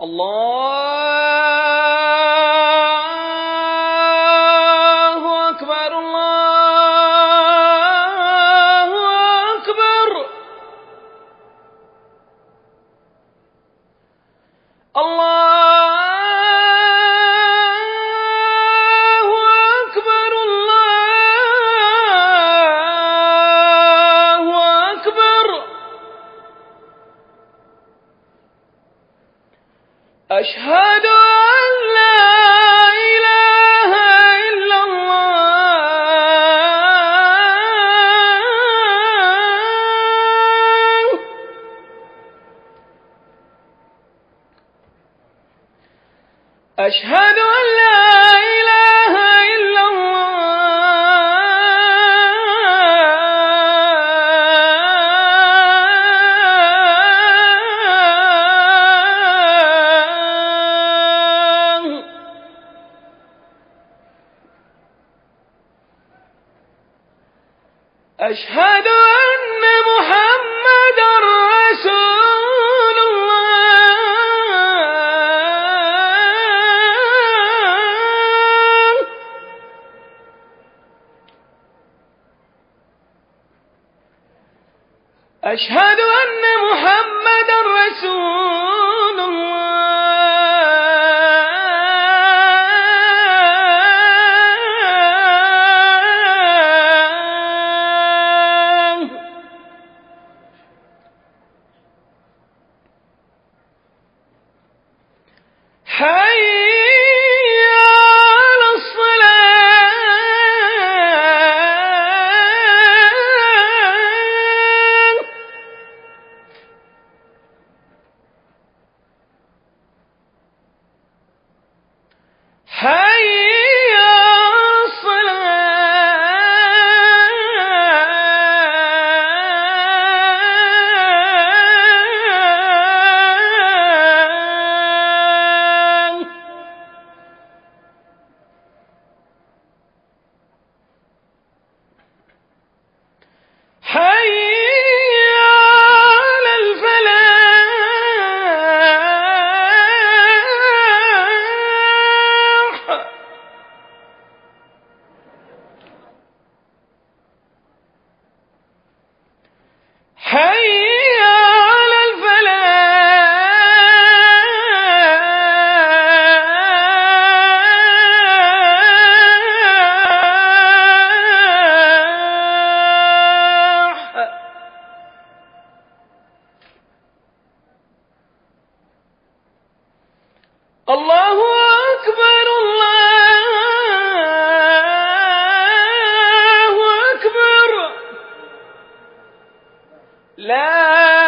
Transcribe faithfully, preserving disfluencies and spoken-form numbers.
الله أكبر الله أكبر الله أكبر الله أكبر أشهد أن لا إله إلا الله أشهد أن لا إله إلا الله أشهد أن محمدًا رسول الله أشهد أن محمدًا رسول الله حي على الصلاة حي على الصلاة حي على الفلاح حي على الفلاح الله أكبر الله أكبر لا